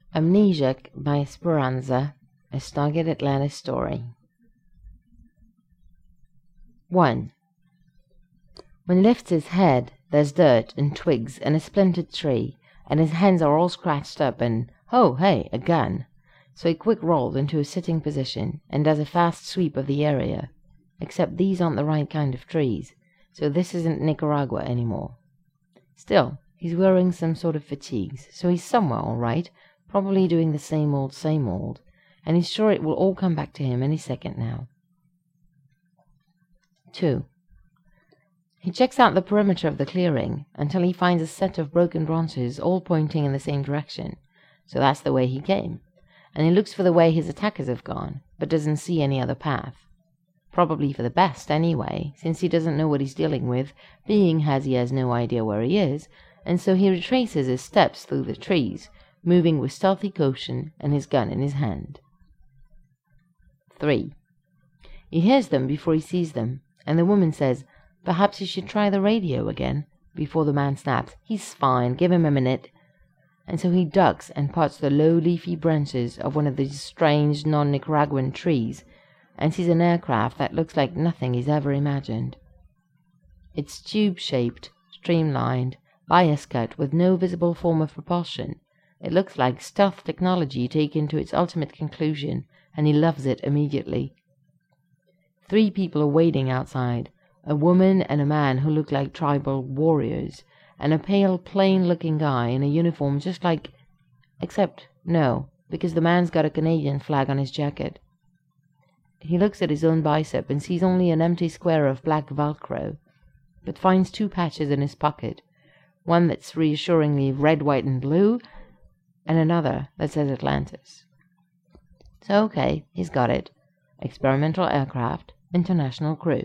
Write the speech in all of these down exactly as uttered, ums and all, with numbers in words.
Amnesiac by Speranza, a Stargate Atlantis story. one. When he lifts his head, there's dirt and twigs and a splintered tree, and his hands are all scratched up and, oh, hey, a gun. So he quick rolls into a sitting position and does a fast sweep of the area. Except these aren't the right kind of trees, so this isn't Nicaragua anymore. Still, he's wearing some sort of fatigues, so he's somewhere all right, probably doing the same old, same old, and he's sure it will all come back to him any second now. two. He checks out the perimeter of the clearing until he finds a set of broken branches all pointing in the same direction, so that's the way he came, and he looks for the way his attackers have gone, but doesn't see any other path. Probably for the best, anyway, since he doesn't know what he's dealing with, being as he has no idea where he is, and so he retraces his steps through the trees, moving with stealthy caution and his gun in his hand. three. He hears them before he sees them, and the woman says, perhaps he should try the radio again, before the man snaps, he's fine, give him a minute. And so he ducks and parts the low leafy branches of one of these strange non-Nicaraguan trees, and sees an aircraft that looks like nothing he's ever imagined. It's tube-shaped, streamlined, bias-cut, with no visible form of propulsion. It looks like stealth technology taken to its ultimate conclusion, and he loves it immediately. Three people are waiting outside, a woman and a man who look like tribal warriors, and a pale, plain-looking guy in a uniform just like... except, no, because the man's got a Canadian flag on his jacket. He looks at his own bicep and sees only an empty square of black Velcro, but finds two patches in his pocket, one that's reassuringly red, white, and blue, and another that says Atlantis. So okay, he's got it. Experimental aircraft, international crew.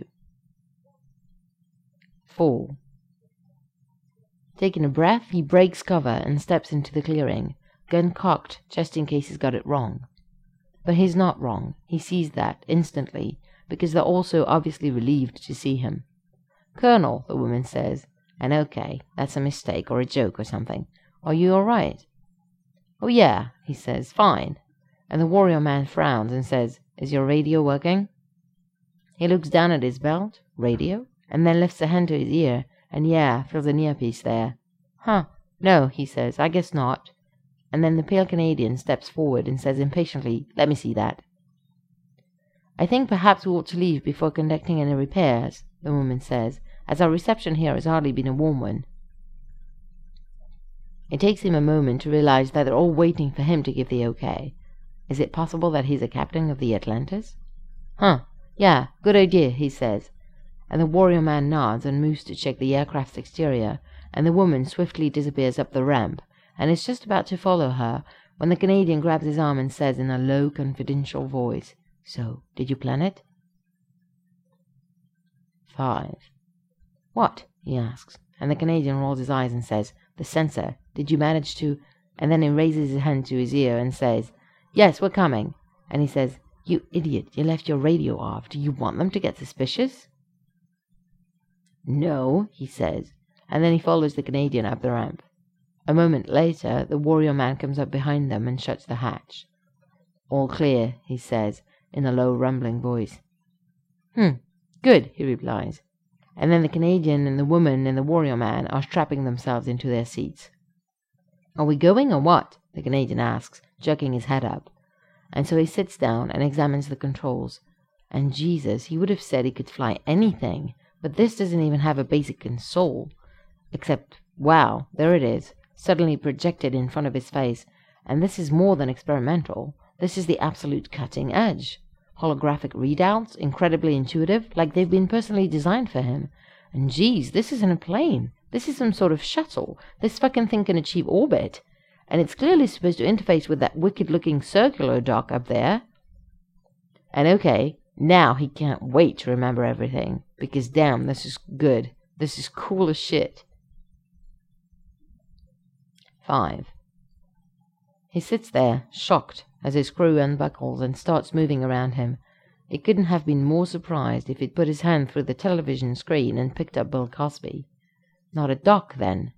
four. Taking a breath, he breaks cover and steps into the clearing, gun cocked just in case he's got it wrong. But he's not wrong. He sees that instantly, because they're all so obviously relieved to see him. Colonel, the woman says, and okay, that's a mistake or a joke or something. Are you all right? Oh yeah, he says, fine. And the warrior man frowns and says, is your radio working? He looks down at his belt, radio, and then lifts a hand to his ear, and yeah, feels an earpiece there. Huh, no, he says, I guess not. And then the pale Canadian steps forward and says impatiently, let me see that. I think perhaps we ought to leave before conducting any repairs, the woman says, as our reception here has hardly been a warm one. It takes him a moment to realize that they're all waiting for him to give the okay. Is it possible that he's a captain of the Atlantis? Huh, yeah, good idea, he says, and the warrior man nods and moves to check the aircraft's exterior, and the woman swiftly disappears up the ramp, and is just about to follow her when the Canadian grabs his arm and says in a low, confidential voice, so, did you plan it? Five. What? He asks, and the Canadian rolls his eyes and says, the sensor, did you manage to... And then he raises his hand to his ear and says, yes, we're coming. And he says, you idiot, you left your radio off. Do you want them to get suspicious? No, he says, and then he follows the Canadian up the ramp. A moment later, the warrior man comes up behind them and shuts the hatch. All clear, he says, in a low, rumbling voice. Hmm, good, he replies. And then the Canadian and the woman and the warrior man are strapping themselves into their seats. Are we going or what? The Canadian asks, jerking his head up. And so he sits down and examines the controls. And Jesus, he would have said he could fly anything, but this doesn't even have a basic console. Except, wow, there it is, suddenly projected in front of his face, and this is more than experimental. This is the absolute cutting edge. Holographic readouts, incredibly intuitive, like they've been personally designed for him. And geez, this isn't a plane. This is some sort of shuttle. This fucking thing can achieve orbit. And it's clearly supposed to interface with that wicked-looking circular dock up there. And okay, now he can't wait to remember everything, because damn, this is good. This is cool as shit. Five. He sits there, shocked, as his crew unbuckles and starts moving around him. He couldn't have been more surprised if he'd put his hand through the television screen and picked up Bill Cosby. Not a dock, then.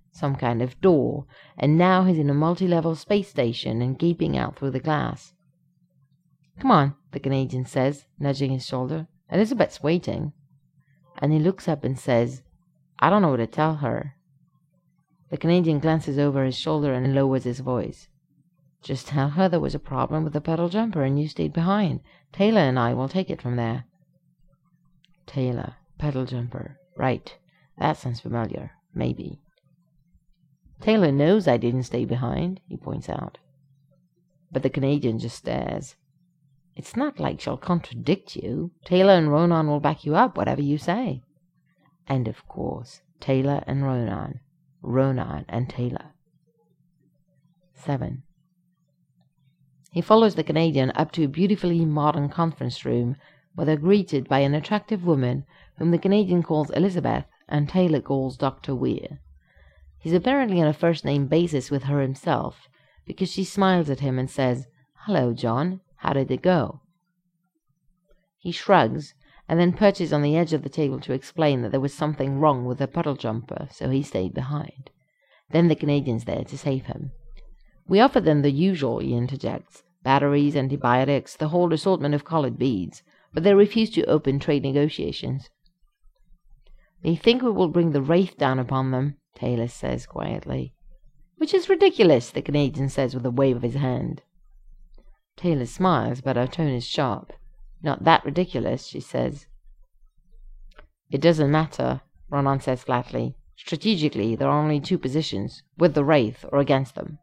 some kind of door, and now he's in a multi-level space station and gaping out through the glass. "Come on," the Canadian says, nudging his shoulder. "Elizabeth's waiting." And he looks up and says, "I don't know what to tell her." The Canadian glances over his shoulder and lowers his voice. "Just tell her there was a problem with the puddle jumper and you stayed behind. Taylor and I will take it from there." Taylor, puddle jumper. Right. That sounds familiar. Maybe. "Taylor knows I didn't stay behind," he points out. But the Canadian just stares. "It's not like she'll contradict you. Taylor and Ronan will back you up, whatever you say." And of course, Taylor and Ronan. Ronan and Taylor. seven. He follows the Canadian up to a beautifully modern conference room, where they're greeted by an attractive woman whom the Canadian calls Elizabeth and Taylor calls Doctor Weir. He's apparently on a first-name basis with her himself, because she smiles at him and says, "Hello, John. How did it go?" He shrugs, and then perches on the edge of the table to explain that there was something wrong with the puddle jumper, so he stayed behind. Then the Canadian's there to save him. "We offered them the usual," he interjects, "batteries, antibiotics, the whole assortment of colored beads, but they refused to open trade negotiations." "They think we will bring the Wraith down upon them," Taylor says quietly. "Which is ridiculous," the Canadian says with a wave of his hand. Taylor smiles, but her tone is sharp. "Not that ridiculous," she says. "It doesn't matter," Ronan says flatly. "Strategically, there are only two positions, with the Wraith or against them."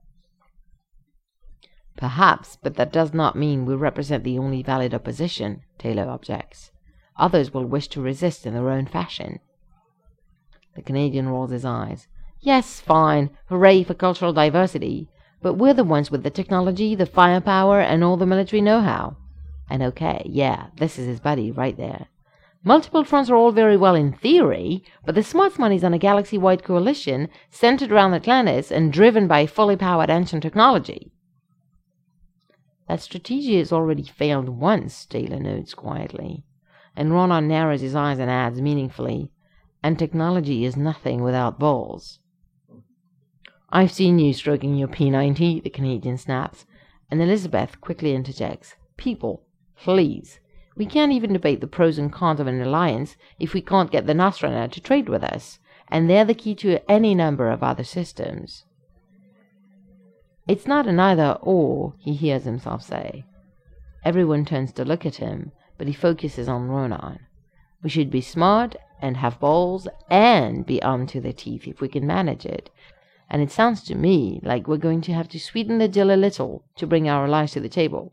"Perhaps, but that does not mean we represent the only valid opposition," Taylor objects. "Others will wish to resist in their own fashion." The Canadian rolls his eyes. "Yes, fine, hooray for cultural diversity, but we're the ones with the technology, the firepower, and all the military know-how." And okay, yeah, this is his buddy right there. "Multiple fronts are all very well in theory, but the smarts money's on a galaxy-wide coalition centered around Atlantis and driven by fully powered ancient technology." "That strategy has already failed once," Taylor notes quietly. And Ronan narrows his eyes and adds meaningfully, "And technology is nothing without balls." "I've seen you stroking your P ninety, the Canadian snaps, and Elizabeth quickly interjects, "People, please. We can't even debate the pros and cons of an alliance if we can't get the Nasrana to trade with us, and they're the key to any number of other systems." "It's not an either-or," he hears himself say. Everyone turns to look at him, but he focuses on Ronan. "We should be smart and have balls and be armed to the teeth if we can manage it. And it sounds to me like we're going to have to sweeten the deal a little to bring our allies to the table."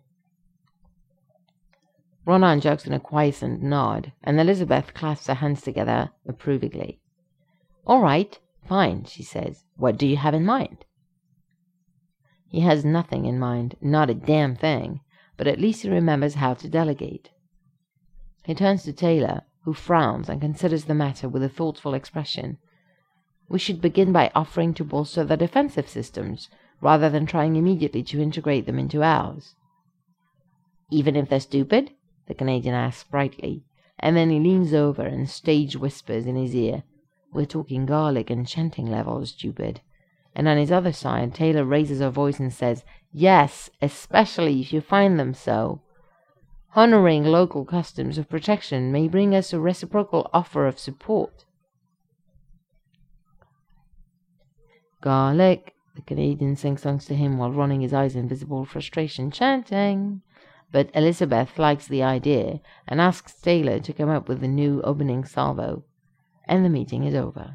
Ronan jerks in a quiescent nod, and Elizabeth clasps her hands together approvingly. "All right, fine," she says. "What do you have in mind?" He has nothing in mind, not a damn thing, but at least he remembers how to delegate. He turns to Taylor, who frowns and considers the matter with a thoughtful expression. "We should begin by offering to bolster their defensive systems, rather than trying immediately to integrate them into ours." "Even if they're stupid?" the Canadian asks brightly, and then he leans over and stage whispers in his ear, "We're talking garlic and chanting levels, stupid." And on his other side, Taylor raises her voice and says, "Yes, especially if you find them so. Honoring local customs of protection may bring us a reciprocal offer of support." "Garlic," the Canadian sing-songs to him while running his eyes in visible frustration, chanting. But Elizabeth likes the idea and asks Taylor to come up with a new opening salvo. And the meeting is over.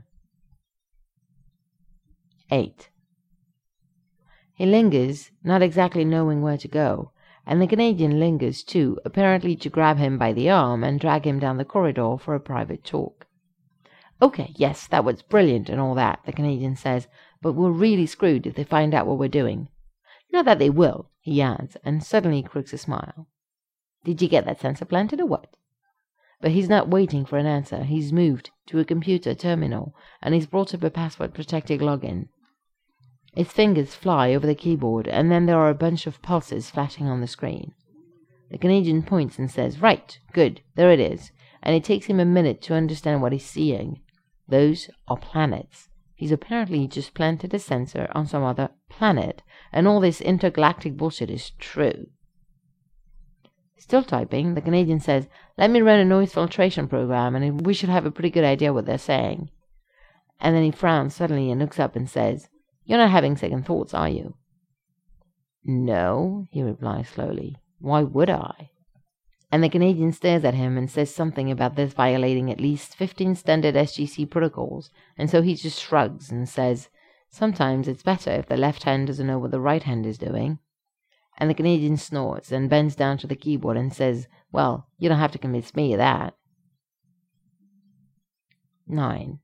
eight. He lingers, not exactly knowing where to go, and the Canadian lingers too, apparently to grab him by the arm and drag him down the corridor for a private talk. "Okay, yes, that was brilliant and all that," the Canadian says, "but we're really screwed if they find out what we're doing." "Not that they will," he adds, and suddenly crooks a smile. "Did you get that sensor planted or what?" But he's not waiting for an answer. He's moved to a computer terminal, and he's brought up a password-protected login. His fingers fly over the keyboard, and then there are a bunch of pulses flashing on the screen. The Canadian points and says, "Right, good, there it is," and it takes him a minute to understand what he's seeing. Those are planets. He's apparently just planted a sensor on some other planet, and all this intergalactic bullshit is true. Still typing, the Canadian says, "Let me run a noise filtration program, and we should have a pretty good idea what they're saying." And then he frowns suddenly and looks up and says, "You're not having second thoughts, are you?" "No," he replies slowly. "Why would I?" And the Canadian stares at him and says something about this violating at least fifteen standard S G C protocols, and so he just shrugs and says, "Sometimes it's better if the left hand doesn't know what the right hand is doing." And the Canadian snorts and bends down to the keyboard and says, "Well, you don't have to convince me of that." nine.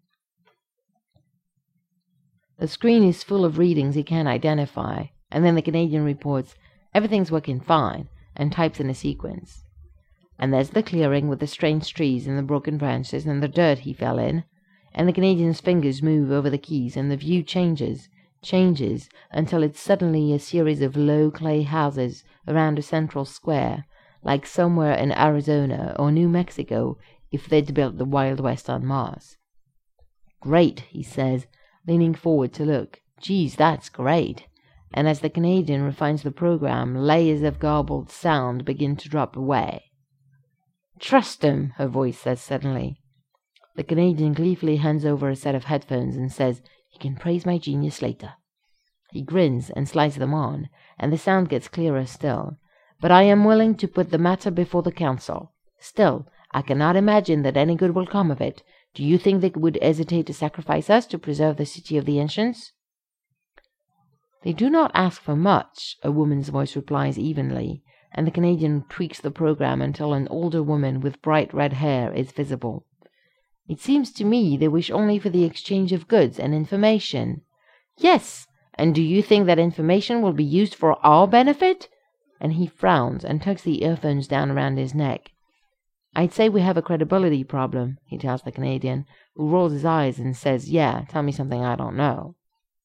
The screen is full of readings he can't identify, and then the Canadian reports, "Everything's working fine," and types in a sequence. And there's the clearing with the strange trees and the broken branches and the dirt he fell in, and the Canadian's fingers move over the keys, and the view changes, changes, until it's suddenly a series of low clay houses around a central square, like somewhere in Arizona or New Mexico if they'd built the Wild West on Mars. "Great," he says, leaning forward to look. "Geez, that's great." And as the Canadian refines the program, layers of garbled sound begin to drop away. "Trust him," her voice says suddenly. The Canadian gleefully hands over a set of headphones and says, "You can praise my genius later." He grins and slides them on, and the sound gets clearer still. "But I am willing to put the matter before the council. Still, I cannot imagine that any good will come of it. Do you think they would hesitate to sacrifice us to preserve the city of the ancients?" "They do not ask for much," a woman's voice replies evenly, and the Canadian tweaks the program until an older woman with bright red hair is visible. "It seems to me they wish only for the exchange of goods and information." "Yes, and do you think that information will be used for our benefit?" And he frowns and tucks the earphones down around his neck. "I'd say we have a credibility problem," he tells the Canadian, who rolls his eyes and says, "Yeah, tell me something I don't know."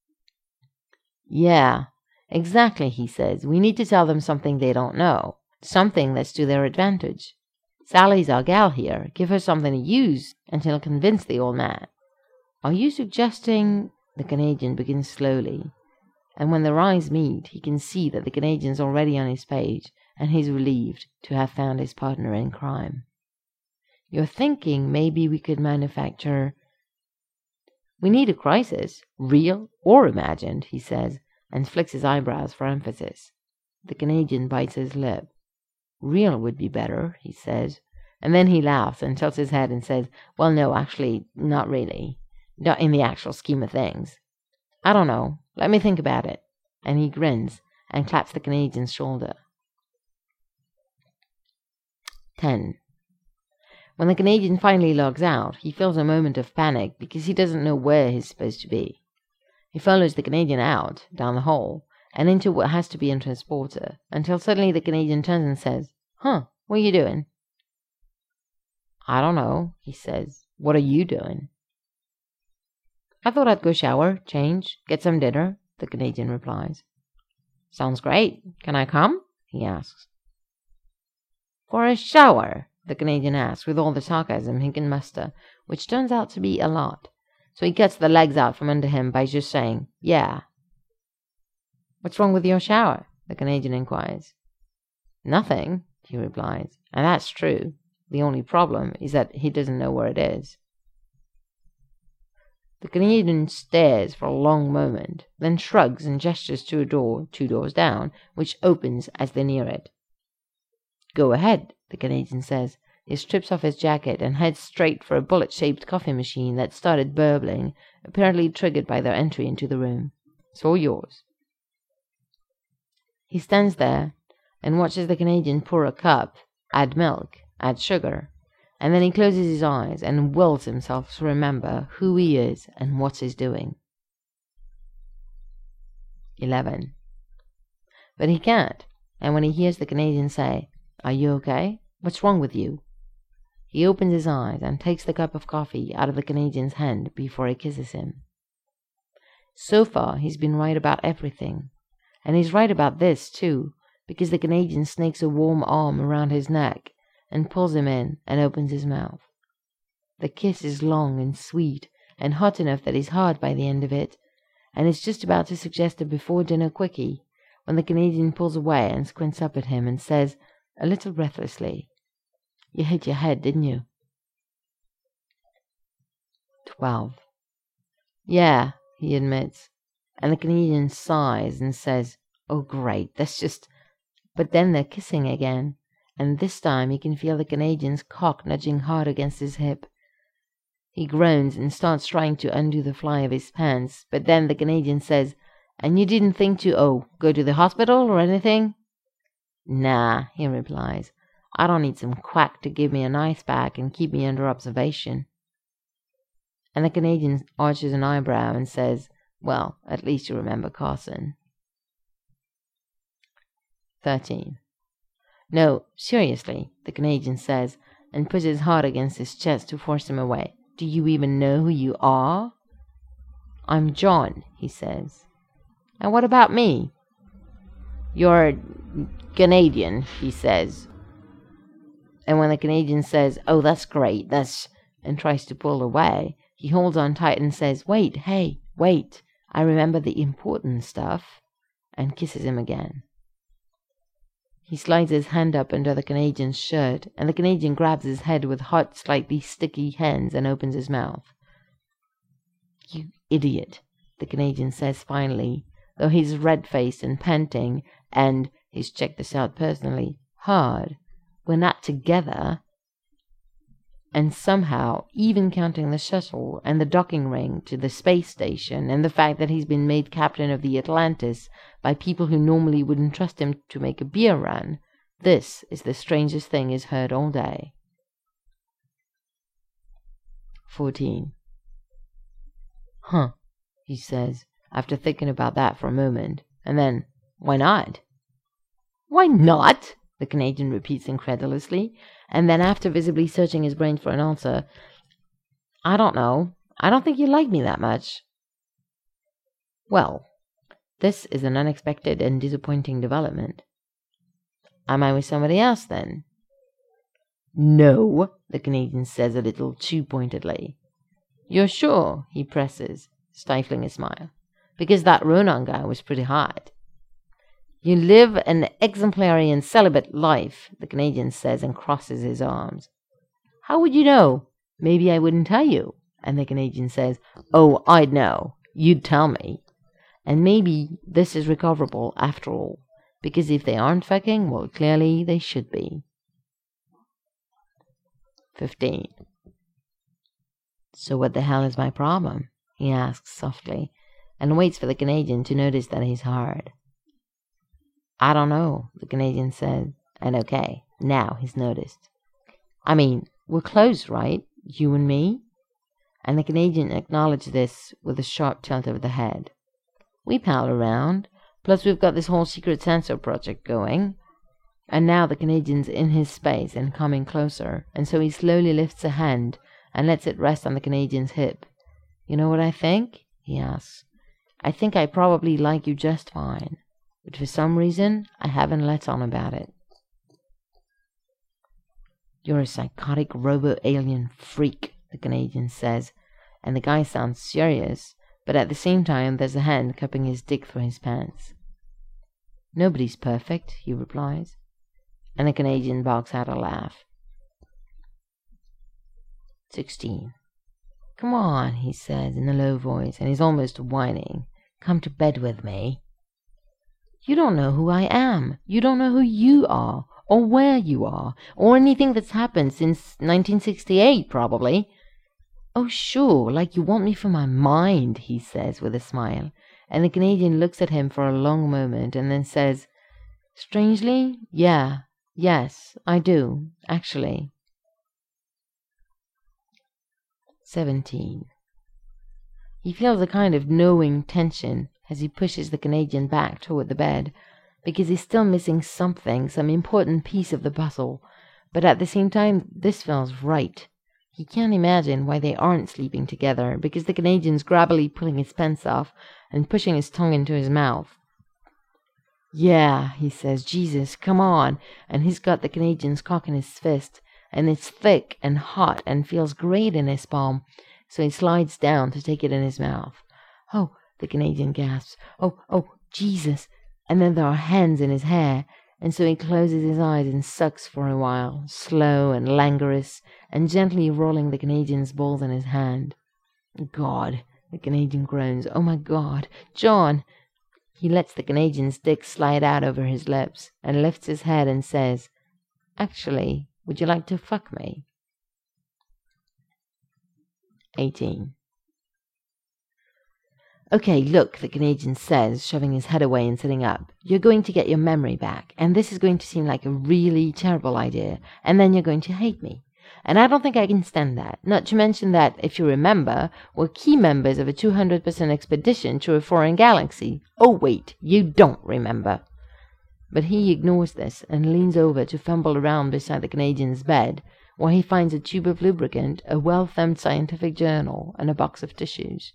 "Yeah, exactly," he says. "We need to tell them something they don't know, something that's to their advantage. Sally's our gal here. Give her something to use, and she'll convince the old man." "Are you suggesting—" The Canadian begins slowly, and when their eyes meet, he can see that the Canadian's already on his page, and he's relieved to have found his partner in crime. "You're thinking maybe we could manufacture—" "We need a crisis, real or imagined," he says, and flicks his eyebrows for emphasis. The Canadian bites his lip. "Real would be better," he says, and then he laughs and tilts his head and says, "Well, no, actually, not really. Not in the actual scheme of things. I don't know. Let me think about it." And he grins and claps the Canadian's shoulder. ten. When the Canadian finally logs out, he feels a moment of panic because he doesn't know where he's supposed to be. He follows the Canadian out, down the hall, and into what has to be a transporter, until suddenly the Canadian turns and says, "Huh, what are you doing?" "I don't know," he says. "What are you doing?" "I thought I'd go shower, change, get some dinner," the Canadian replies. "Sounds great. Can I come?" he asks. "For a shower?" the Canadian asks with all the sarcasm he can muster, which turns out to be a lot. So he gets the legs out from under him by just saying, "Yeah." "What's wrong with your shower?" the Canadian inquires. "Nothing," he replies, and that's true. The only problem is that he doesn't know where it is. The Canadian stares for a long moment, then shrugs and gestures to a door two doors down, which opens as they near it. "Go ahead," the Canadian says. He strips off his jacket and heads straight for a bullet-shaped coffee machine that started burbling, apparently triggered by their entry into the room. "It's all yours." He stands there and watches the Canadian pour a cup, add milk, add sugar, and then he closes his eyes and wills himself to remember who he is and what he's doing. eleven. But he can't, and when he hears the Canadian say, "Are you okay? What's wrong with you?" he opens his eyes and takes the cup of coffee out of the Canadian's hand before he kisses him. So far he's been right about everything, and he's right about this too, because the Canadian snakes a warm arm around his neck and pulls him in and opens his mouth. The kiss is long and sweet, and hot enough that he's hard by the end of it, and is just about to suggest a before-dinner quickie, when the Canadian pulls away and squints up at him and says, a little breathlessly, "You hit your head, didn't you?" Twelve. "Yeah," he admits, and the Canadian sighs and says, "Oh, great, that's just—" But then they're kissing again, and this time he can feel the Canadian's cock nudging hard against his hip. He groans and starts trying to undo the fly of his pants, but then the Canadian says, "And you didn't think to, oh, go to the hospital or anything?" "Nah," he replies, "I don't need some quack to give me an ice pack and keep me under observation." And the Canadian arches an eyebrow and says, "Well, at least you remember Carson." Thirteen. "No, seriously," the Canadian says, and pushes hard against his chest to force him away. "Do you even know who you are?" "I'm John," he says. "And what about me?" "You're Canadian," he says. And when the Canadian says, "Oh, that's great, that's—" and tries to pull away, he holds on tight and says, "Wait, hey, wait, I remember the important stuff," and kisses him again. He slides his hand up under the Canadian's shirt, and the Canadian grabs his head with hot, slightly sticky hands and opens his mouth. "You idiot," the Canadian says finally, though he's red-faced and panting, and, he's checked this out personally, hard. "We're not together." And somehow, even counting the shuttle and the docking ring to the space station and the fact that he's been made captain of the Atlantis by people who normally wouldn't trust him to make a beer run, this is the strangest thing he's heard all day. Fourteen. "Huh," he says, after thinking about that for a moment, and then, "Why not?" "Why not?" the Canadian repeats incredulously, and then, after visibly searching his brain for an answer, "I don't know. I don't think you like me that much." "Well, this is an unexpected and disappointing development. Am I with somebody else, then?" "No," the Canadian says a little too pointedly. "You're sure?" he presses, stifling a smile. "Because that Ronan guy was pretty hot." "You live an exemplary and celibate life," the Canadian says and crosses his arms. "How would you know? Maybe I wouldn't tell you." And the Canadian says, "Oh, I'd know. You'd tell me. And maybe this is recoverable after all, because if they aren't fucking, well, clearly they should be." Fifteen. "So what the hell is my problem?" he asks softly, and waits for the Canadian to notice that he's hard. "I don't know," the Canadian says, and okay, now he's noticed. "I mean, we're close, right? You and me?" And the Canadian acknowledged this with a sharp tilt of the head. "We pal around, plus we've got this whole secret sensor project going." And now the Canadian's in his space and coming closer, and so he slowly lifts a hand and lets it rest on the Canadian's hip. "You know what I think?" he asks. "I think I probably like you just fine. But for some reason, I haven't let on about it." "You're a psychotic robo-alien freak," the Canadian says, and the guy sounds serious, but at the same time there's a hand cupping his dick through his pants. "Nobody's perfect," he replies, and the Canadian barks out a laugh. Sixteen. "Come on," he says in a low voice, and he's almost whining. "Come to bed with me." "You don't know who I am. You don't know who you are, or where you are, or anything that's happened since nineteen sixty-eight, probably." "Oh, sure, like you want me for my mind," he says with a smile, and the Canadian looks at him for a long moment and then says, "Strangely, yeah, yes, I do, actually." Seventeen. He feels a kind of knowing tension as he pushes the Canadian back toward the bed, because he's still missing something, some important piece of the puzzle, but at the same time this feels right. He can't imagine why they aren't sleeping together, because the Canadian's grabbily pulling his pants off and pushing his tongue into his mouth. "Yeah," he says, "Jesus, come on," and he's got the Canadian's cock in his fist, and it's thick and hot and feels great in his palm, so he slides down to take it in his mouth. "Oh," the Canadian gasps. "Oh, oh, Jesus!" And then there are hands in his hair, and so he closes his eyes and sucks for a while, slow and languorous, and gently rolling the Canadian's balls in his hand. "God," the Canadian groans. "Oh my God, John!" He lets the Canadian's dick slide out over his lips, and lifts his head and says, "Actually, would you like to fuck me?" eighteen. "Okay, look," the Canadian says, shoving his head away and sitting up. "You're going to get your memory back, and this is going to seem like a really terrible idea, and then you're going to hate me. And I don't think I can stand that, not to mention that, if you remember, we're key members of a two hundred percent expedition to a foreign galaxy. Oh, wait, you don't remember." But he ignores this and leans over to fumble around beside the Canadian's bed, where he finds a tube of lubricant, a well-thumbed scientific journal, and a box of tissues.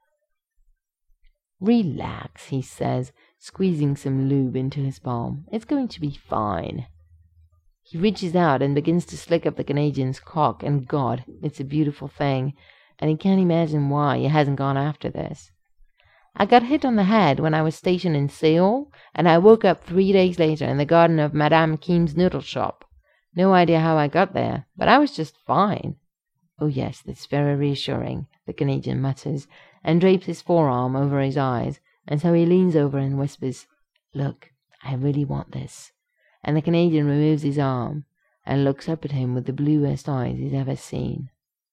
"Relax," he says, squeezing some lube into his palm. "It's going to be fine." He reaches out and begins to slick up the Canadian's cock, and God, it's a beautiful thing, and he can't imagine why he hasn't gone after this. "I got hit on the head when I was stationed in Seoul, and I woke up three days later in the garden of Madame Kim's noodle shop. No idea how I got there, but I was just fine." "Oh yes, that's very reassuring," the Canadian mutters, and drapes his forearm over his eyes, and so he leans over and whispers, "Look, I really want this." And the Canadian removes his arm and looks up at him with the bluest eyes he's ever seen.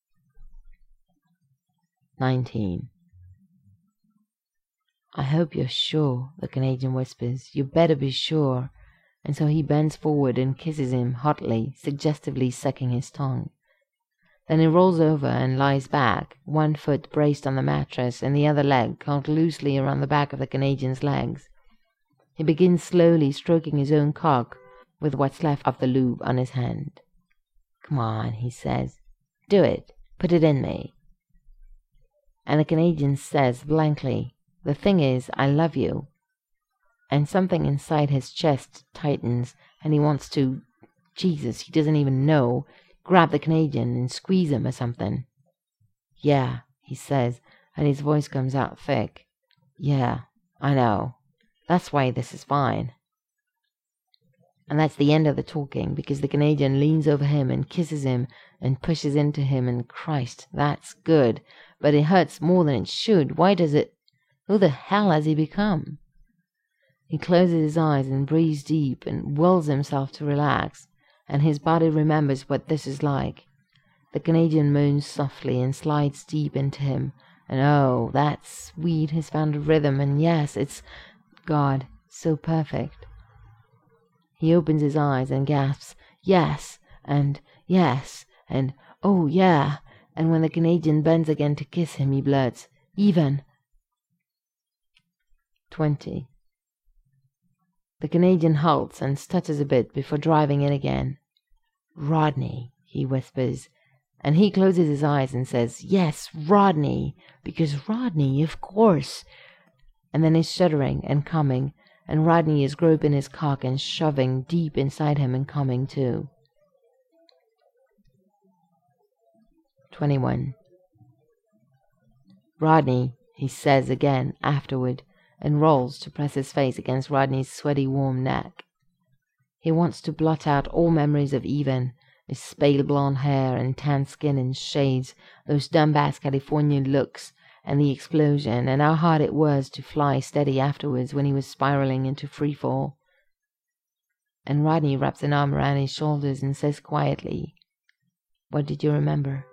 nineteen. "I hope you're sure," the Canadian whispers. "You better be sure." And so he bends forward and kisses him hotly, suggestively sucking his tongue. Then he rolls over and lies back, one foot braced on the mattress and the other leg curled loosely around the back of the Canadian's legs. He begins slowly stroking his own cock with what's left of the lube on his hand. "Come on," he says. "Do it. Put it in me." And the Canadian says blankly, "The thing is, I love you." And something inside his chest tightens, and he wants to, Jesus, he doesn't even know, grab the Canadian and squeeze him or something. "Yeah," he says, and his voice comes out thick. "Yeah, I know. That's why this is fine." And that's the end of the talking, because the Canadian leans over him and kisses him and pushes into him, and Christ, that's good. But it hurts more than it should. Why does it? Who the hell has he become? He closes his eyes and breathes deep and wills himself to relax, and his body remembers what this is like. The Canadian moans softly and slides deep into him, and oh, that's sweet, he's found a rhythm, and yes, it's, God, so perfect. He opens his eyes and gasps, "Yes," and "Yes," and "Oh, yeah," and when the Canadian bends again to kiss him, he blurts, "Even." Twenty. The Canadian halts and stutters a bit before driving in again. "Rodney," he whispers, and he closes his eyes and says, "Yes, Rodney, because Rodney, of course." And then he's shuddering and coming, and Rodney is groping his cock and shoving deep inside him and coming too. Twenty-one. "Rodney," he says again afterward, and rolls to press his face against Rodney's sweaty warm neck. He wants to blot out all memories of Even, his pale blonde hair and tan skin in shades, those dumbass California looks, and the explosion, and how hard it was to fly steady afterwards when he was spiraling into free fall. And Rodney wraps an arm around his shoulders and says quietly, "What did you remember?"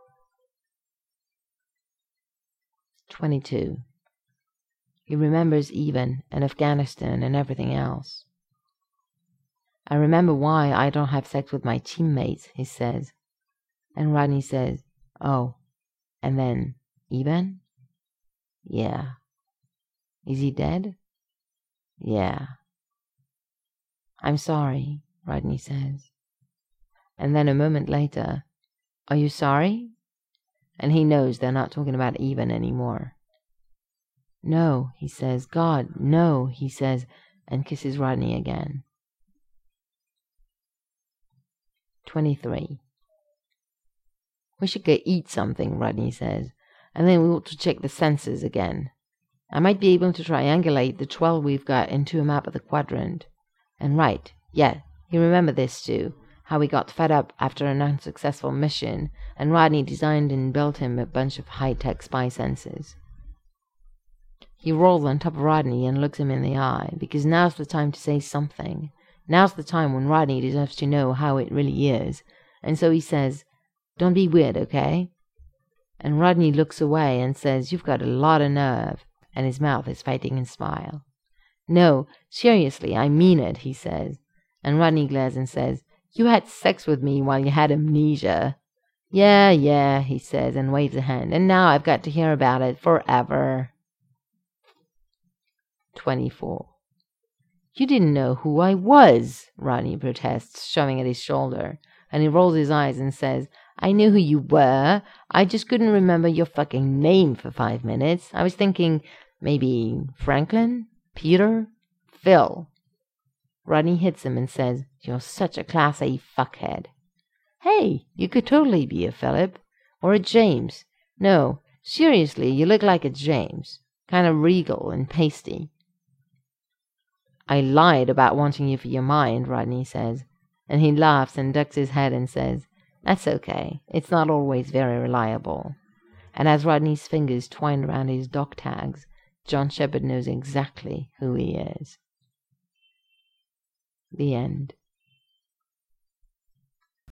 Twenty-two. He remembers Even and Afghanistan and everything else. "I remember why I don't have sex with my teammates," he says. And Rodney says, "Oh, and then Even?" "Yeah." "Is he dead?" "Yeah." "I'm sorry," Rodney says. And then a moment later, "Are you sorry?" And he knows they're not talking about Even anymore. "No," he says. "God, no," he says, and kisses Rodney again. Twenty-three. We should go eat something, Rodney says, and then we ought to check the sensors again. I might be able to triangulate the twelve we've got into a map of the quadrant. And right, yeah, you remember this too, how we got fed up after an unsuccessful mission, and Rodney designed and built him a bunch of high-tech spy sensors. He rolls on top of Rodney and looks him in the eye, because now's the time to say something. Now's the time when Rodney deserves to know how it really is, and so he says, "Don't be weird, okay?" And Rodney looks away and says, "You've got a lot of nerve," and his mouth is fighting a smile. "No, seriously, I mean it," he says. And Rodney glares and says, "You had sex with me while you had amnesia." "Yeah, yeah," he says, and waves a hand, "and now I've got to hear about it forever." twenty-four. "You didn't know who I was," Rodney protests, shoving at his shoulder, and he rolls his eyes and says, "I knew who you were. I just couldn't remember your fucking name for five minutes. I was thinking, maybe Franklin? Peter? Phil." Rodney hits him and says, "You're such a Class A fuckhead." "Hey, you could totally be a Philip. Or a James. No, seriously, you look like a James. Kind of regal and pasty." "I lied about wanting you for your mind," Rodney says, and he laughs and ducks his head and says, "That's okay. It's not always very reliable." And as Rodney's fingers twine around his dog tags, John Shepard knows exactly who he is. The end.